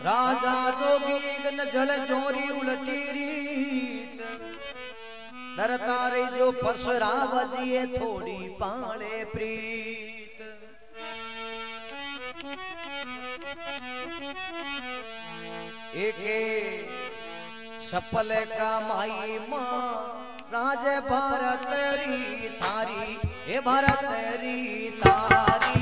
राजा जोगी gun जल जोरी उलटी रीत डरता रही जो परशुराम जिए थोड़ी पाले प्रीत। एके सफल का माई मां राज भारत री थारी हे भारत री थारी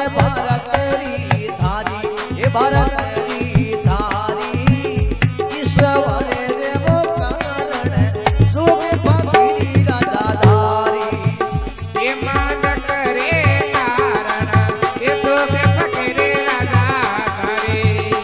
भारत री थारी हे भारत री थारी ईश्वर रे वो कारण जोग फकीरी राजा धारी ये मान करे कारण ये जोग फकीरी राजा धारी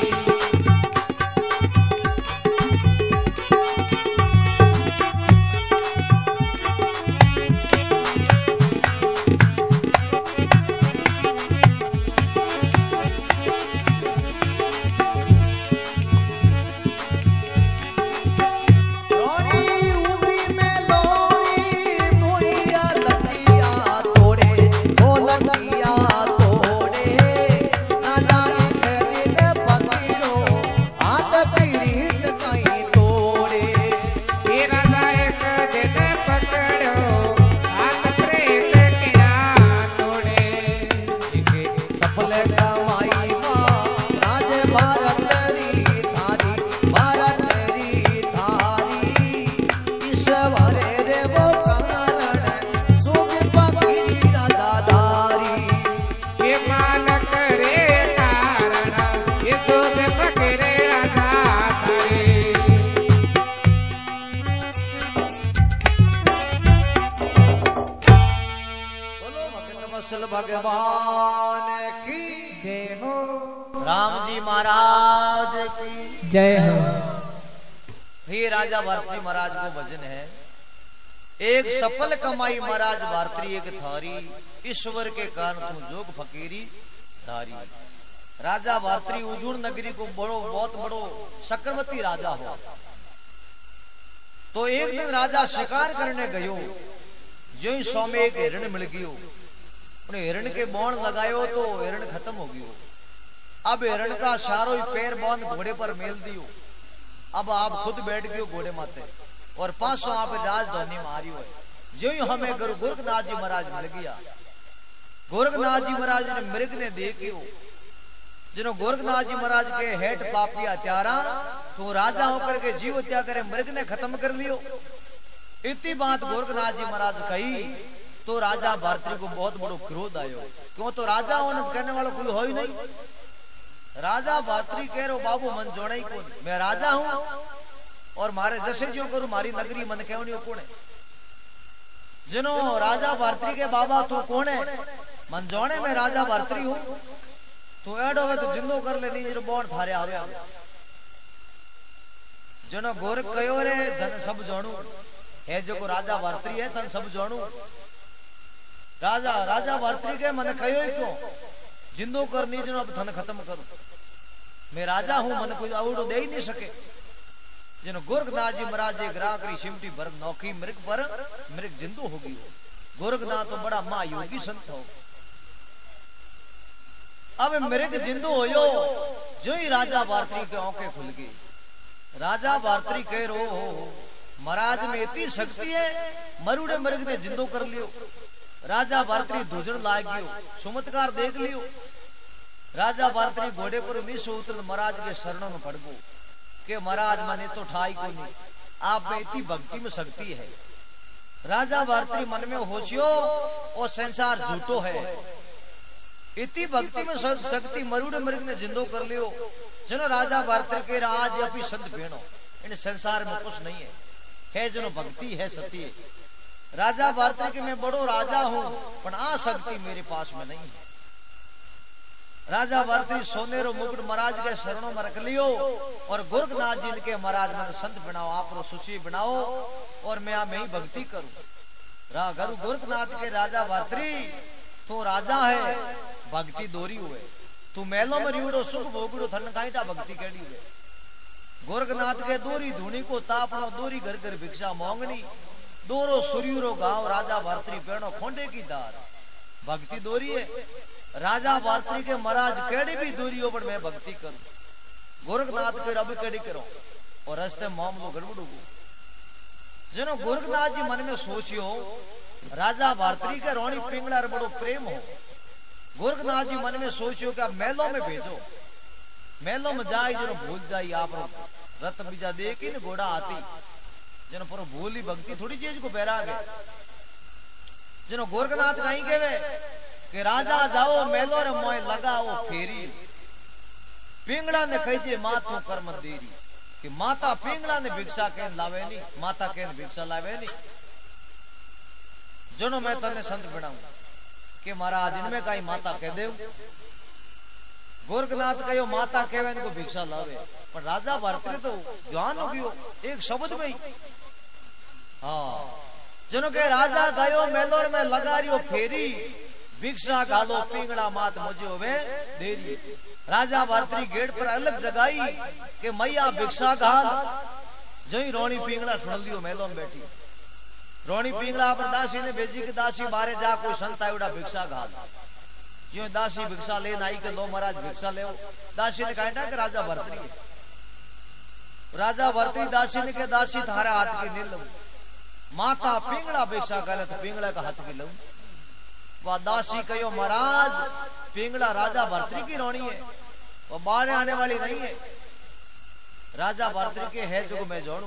भगवान की जय हो राम जी महाराज की जय हो। ये राजा भारती महाराज को भजन है। एक सफल कमाई महाराज भारती एक थारी ईश्वर के कारण तू जोग फकीरी धारी। राजा भारती उजूर नगरी को बहुत बड़ो चक्रवर्ती राजा हो। तो एक दिन राजा शिकार करने गयो, जो ही सौ में एक हिरण मिल गयो। उन्हें हिरण के बौन लगायो तो हिरण खत्म हो गयो। अब हिरण का सारो पैर बांध घोड़े पर मेल दियो। अब आप खुद बैठ गयो घोड़े माथे और 500 आप राजधानी में आ रही है। जो ही हमें गुरु गोरखनाथ जी महाराज मिल गया। गोरखनाथ जी महाराज ने मृग ने देखियो, जिन्हों गोरखनाथ जी महाराज के हेठ पापी हत्यारा तो राजा होकर के जीव हत्या करे मृग ने खत्म कर लियो। इतनी बात गोरखनाथ जी महाराज कही तो राजा भारती को बहुत बड़ो क्रोध आयो। क्यों तो राजा होने कहने वाला कोई हो ही नहीं। राजा भारती कह रहे बाबू मन जोड़े ही कौन, मैं राजा हूं और मारे जैसे जो करूं मारी नगरी मन क्यों नहीं कौन है। जिनो राजा भारती के बाबा तू कौन है, मन जोड़े मैं राजा भारती हूं। तू एड हो तो जिंदो कर ले नहीं बोन थारे आवे। जिनो गोरख कयो रे धन सब जोड़ू है, जो को राजा भारती है धन सब जोड़ू। राजा भारती के मन कयो ही क्यों जिंदो कर नहीं जो अब धन खत्म करूं। मैं राजा हूं, मन कोई आवड़ो दे ही नहीं सके। जिन गोरखनाथ जी महाराज ग्राहकरी सिमटी भर नौकी मृग पर मृग जिंदो होगी। गोरखनाथ तो बड़ा महायोगी संत हो। अब मृग जिंदो होयो, जो ही राजा भारती के आंखें खुल गई। राजा भारती कह रो महाराज में इतनी शक्ति है, मरुड़े मृग ने जिंदो कर लियो। राजा भारती दूजन लाग गयो, चमत्कार देख लियो। राजा भारती घोड़े पर नीचे उतर महाराज के शरणों में पड़ गो के महाराज मैंने तो ठाई को नहीं, आप में इतनी भक्ति में शक्ति है। राजा भारती मन में होशियो और संसार झूठो है। इतनी भक्ति में शक्ति मरुड़े मृग ने जिंदो कर लियो। जनो राजा भारती के राज अपनी संत भेणो इन संसार में कुछ नहीं है जनो भक्ति है सत्य। राजा भारती के मैं बड़ो राजा हूं पर आ शक्ति मेरे पास में नहीं है। राजा भारती सोनेरो मुकुट महाराज के शरणों में रख लियो और गोरखनाथ जी के महाराज मन संत बनाओ, आप सुची बनाओ और मैं आ में ही भक्ति करूं। गुरु गोरखनाथ के राजा भारती तो राजा है भक्ति दोरी हुए, तू मेलों में रिवड़ो सुख भोगड़ो थन काईटा भक्ति केड़ी हुए। गोरखनाथ के दोरी धुनी को तापनो दोरी घर घर भिक्षा मांगनी दोरो सूर्यूरो गांव राजा भारती पेड़ो खोंडे की दार भक्ति दोरी है। राजा भारती के महाराज केड़ी भी दूरी हो पर मैं भक्ति करूं। गोरखनाथ के रब केड़ी करो और रस्ते मामलो गड़बड़ू। जनो गोरखनाथ जी मन में सोचियो राजा भारती के रोणी पिंगला बड़ो प्रेम हो। गोरखनाथ जी मन में सोचियो कि मेलों में भेजो, मेलों में जाए जनो भूल जाई आप रत बीजा दे की न घोड़ा आती जनो पर भूली भक्ति थोड़ी चीज को बैराग है। जनो गोरखनाथ कहीं के कि राजा जाओ मेलोर मोय लगाओ फेरी। पिंगला ने कही मातू कर्म देरी कि माता पिंगला ने भिक्षा केन लावे नहीं, माता केन भिक्षा लावे नहीं। जोनो मैं तने संत बनाऊं कि महाराज इनमें कई माता कह दे। गोरखनाथ कहो माता कहवे इनको भिक्षा लावे, पर राजा भरतरी तो ज्ञान हो गयो एक शब्द में ही। हाँ जनो के राजा गयो मेलोर में लगा रियो फेरी, भिक्षा गालो पिंगला मात मुझे होवे देरी। राजा भरतरी गेट पर अलग जगाई कि मैया भिक्षा घाल। जो ही रोणी पिंगला सुन लियो मेलो में बैठी। रोणी पिंगला पर दासी ने भेजी कि दासी बारे जा कोई संत आयोड़ा भिक्षा घाल। जो दासी भिक्षा लेन आई कि लो महाराज भिक्षा ले। दासी ने कहा कि राजा भरतरी है। राजा भरतरी दासी ने कहा दासी थारे हाथ की नहीं लू, माता पिंगला भिक्षा गलत पिंगला का हाथ की लू। वह दासी कहो महाराज पिंगला राजा भरतरी की रोणी है, वो बाहर आने वाली नहीं है। राजा भरतरी के है जो मैं जोड़ू।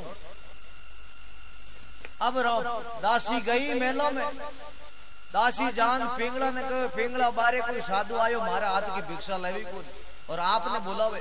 अब दासी गई मेलों में। दासी जान पिंगला ने कहो पिंगला बारे कोई साधु आयो मारा हाथ की भिक्षा लेवी को और आपने बुलावे।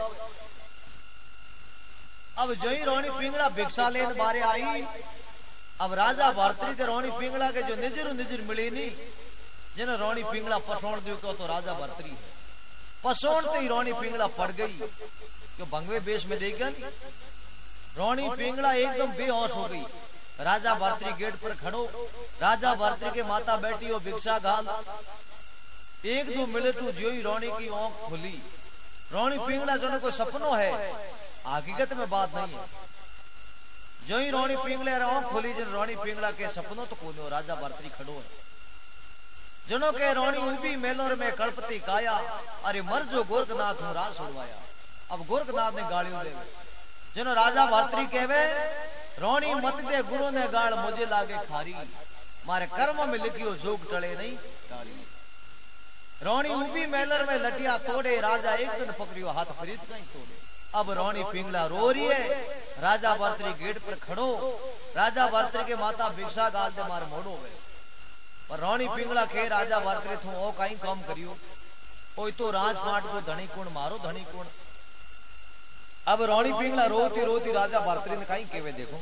अब जो ही रोणी पिंगला भिक्षा लेने बारे आई। अब राजा भरतरी के रोणी पिंगला के जो निजर मिली नहीं, जिन रोणी पिंगला पसोण दियो को तो राजा भरतरी है। पसोणते ही रोणी पिंगला पड़ गई क्यों भंगवे बेश में देगा नहीं। रोणी पिंगला एकदम बेहोश हो गई। राजा भरतरी गेट पर खड़ो। राजा भरतरी के माता बैठी हो भिक्षा घाल। एक दो मिनट जो ही रोणी की आंख खुली। रोणी पिंगला जो कोई सपनो है, हकीकत में बात नहीं है। जो ही रोणी पिंगले आंख खुली, जिन रोणी पिंगला के सपनों तो कोई राजा भरतरी खड़ो है। जनो के रोणी उबी मेलोर में कल्पती काया, अरे मर जो गोरखनाथ हूं राज सुनवाया। अब गोरखनाथ ने गालियों दे। जनो राजा भरतरी कहवे रोणी मत दे गुरु ने गाल मुझे लागे खारी, मारे कर्म में लिखियो जोग टले नहीं टाली। रोणी उबी मेलर में लटिया तोड़े, राजा एक दिन पकड़ियो हाथ फरीद कहीं तोड़े। अब रोणी पिंगला रो रही है। राजा भरतरी गेट पर खड़ो। राजा भरतरी के माता भिक्षा गाल दे मारे मोड़ो गए। पर रोणी पिंगला के राजा भरतरी थू ओ कहीं काम करियो, कोई तो राजपाट को धनी कुण मारो धनी कुण। अब रोणी पिंगला रोती रोती राजा भरतरी ने कहीं केवे देखो।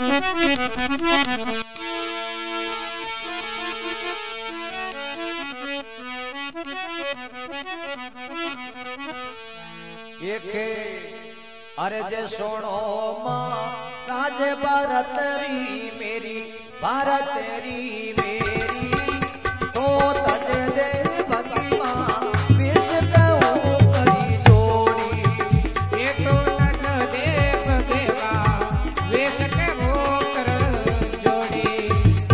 अरे जे सोनो मां राजे भरतरी मेरी भारतरी मेरी तो तज दे भगवान विष कहूं करी जोड़ी। ये तो तज दे भगवान विष कहूं कर जोड़ी।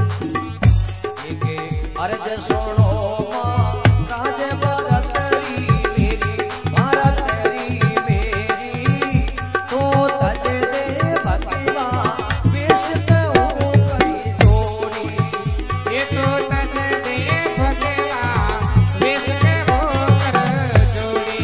अरे जे सोनो मां राजे भरतरी मेरी भारतरी मेरी तो तज दे भगवान विष कहूं करी जोड़ी। ये तो तज दे भगवान विष कहूं कर जोड़ी।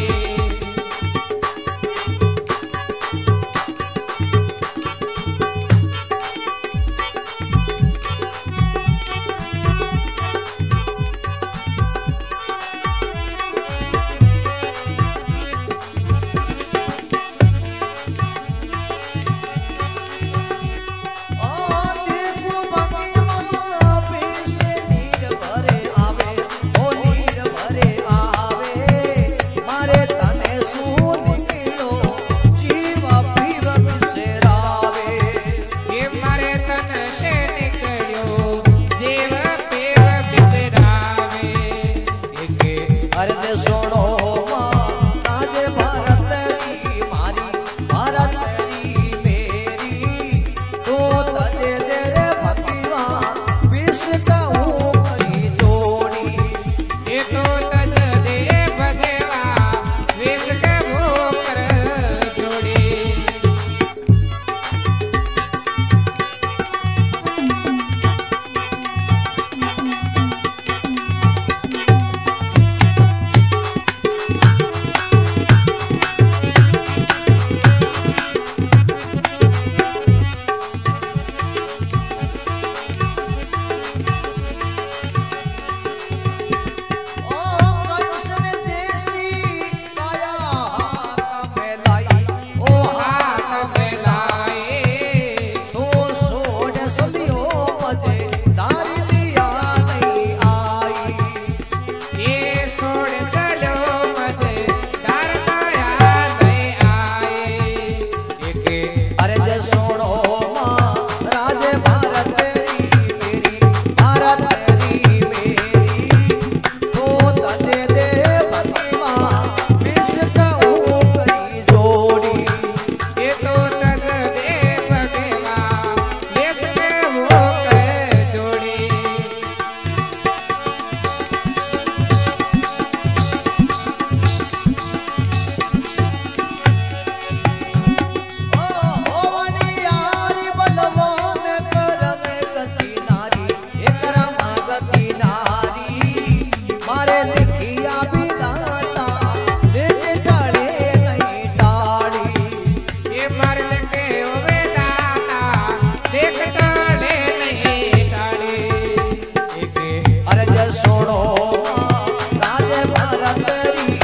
ये मारे तन से निकलियो जीव पीव बिसरावे। अरे सोनो मां राजे भारतरी मारी भारतरी मेरी तो तज दे भगवान विष कहूं करी जोड़ी। ये तो तज दे भगवान विष कहूं कर जोड़ी। बतरी